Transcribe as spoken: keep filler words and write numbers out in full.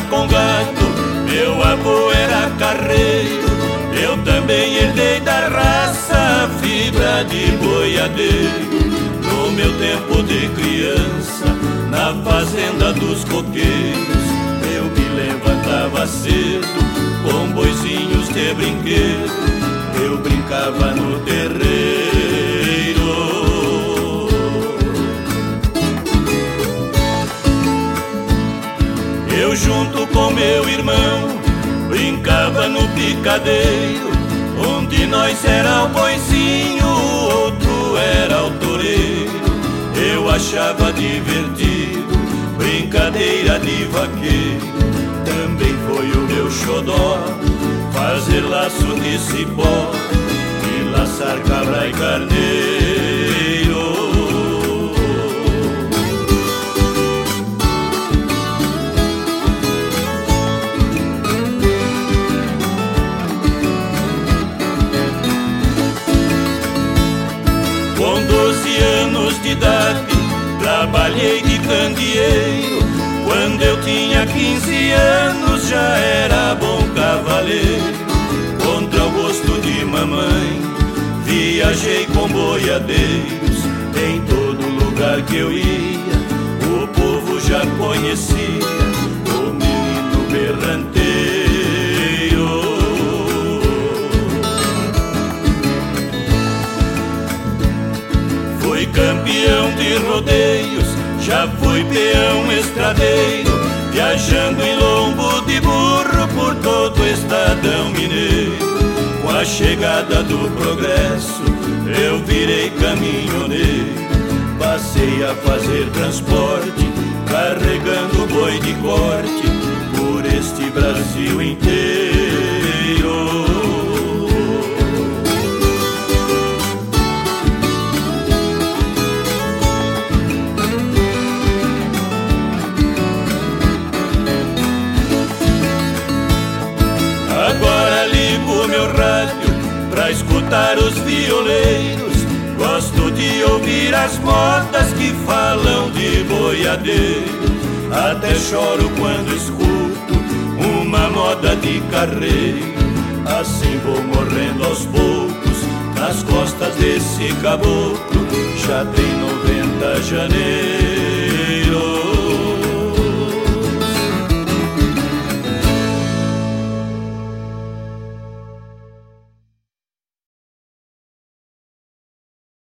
com gado, meu avô era carreiro. Eu também herdei da raça a fibra de boiadeiro. No meu tempo de criança, na fazenda dos coqueiros, eu me levantava cedo com boizinhos de brinquedo. Eu brincava no terreiro. Eu junto com meu irmão brincava no picadeiro. Um de nós era o boizinho, o outro era o toureiro. Eu achava divertido brincadeira de vaqueiro. Também foi o meu xodó fazer laço de cipó e laçar cabra e carneiro. Com doze anos de idade trabalhei de candeeiro. Quando eu tinha quinze anos já era bom cavaleiro. Contra o gosto de mamãe viajei com boiadeiros. Em todo lugar que eu ia o povo já conhecia o menino berranteiro. Fui campeão de rodeios, já fui peão estradeiro, viajando em lombo de burro por todo o estadão mineiro. Com a chegada do progresso eu virei caminhoneiro. Passei a fazer transporte, carregando boi de corte por este Brasil inteiro. Agora ligo meu rádio pra escutar os violeiros. Gosto de ouvir as modas que falam de boiadeiro. Até choro quando escuto uma moda de carreiro. Assim vou morrendo aos poucos nas costas desse caboclo. Já tem noventa janeiro.